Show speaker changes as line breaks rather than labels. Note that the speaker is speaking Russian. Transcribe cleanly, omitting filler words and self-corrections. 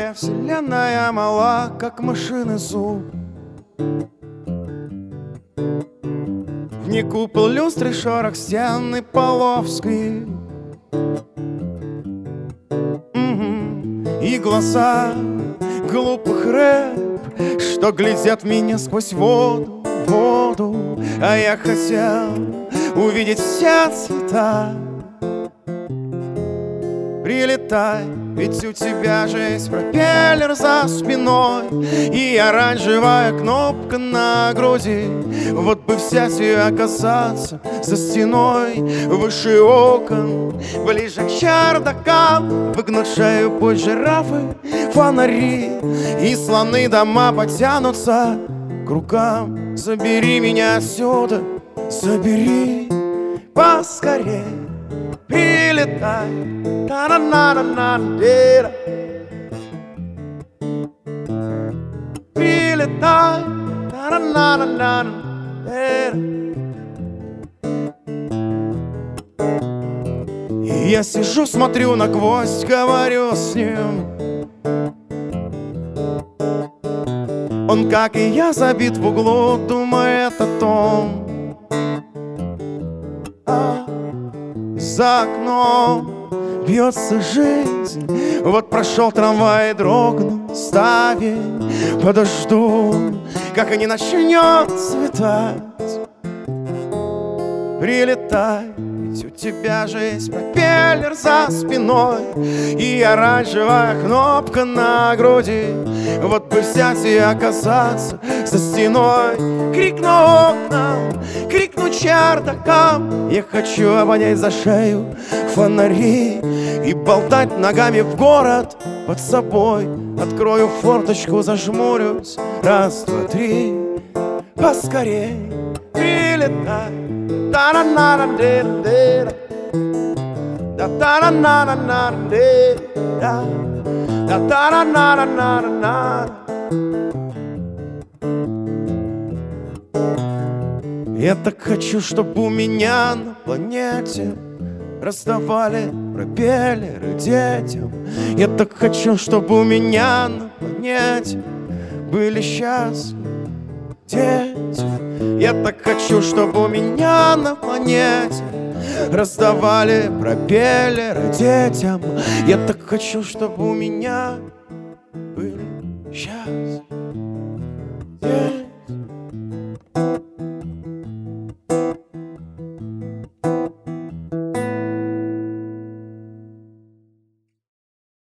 моя вселенная мала, как мышиный зуб. В ней купол люстры, шорох стены Половской. И глаза глупых рыб, что глядят в меня сквозь воду. А я хотел увидеть все цвета. Прилетай, ведь у тебя же есть пропеллер за спиной и оранжевая кнопка на груди. Вот бы взять и оказаться за стеной, выше окон, ближе к чердакам, выгнуть шею, пусть жирафы, фонари и слоны дома потянутся к рукам. Забери меня отсюда, забери поскорей. Прилетай, та-на-на-на-на-дера. Прилетай, та-на-на-на-на-дера. И я сижу, смотрю на гвоздь, говорю с ним. Он, как и я, забит в углу, думает о том. За окном бьется жизнь. Вот прошел трамвай и дрогнул ставень. Подожду, как и не начнет светать. Прилетай, ведь у тебя же есть пропеллер за спиной и оранжевая кнопка на груди. Вот бы взять и оказаться за стеной. Крикну окнам, крикну чердакам. Я хочу обонять за шею фонари и болтать ногами в город под собой. Открою форточку, зажмурюсь. Раз, два, три. Поскорей прилетай. Та-на-на-на-дера-дера. Да-та-на-на-на-на-дера. Да-та-на-на-на-на-на. Я так хочу, чтобы у меня на планете раздавали пропеллеры детям. Я так хочу, чтобы у меня на планете были счастливы дети. Я так хочу, чтобы у меня на планете раздавали пропеллеры детям. Я так хочу, чтобы у меня были счастливы дети.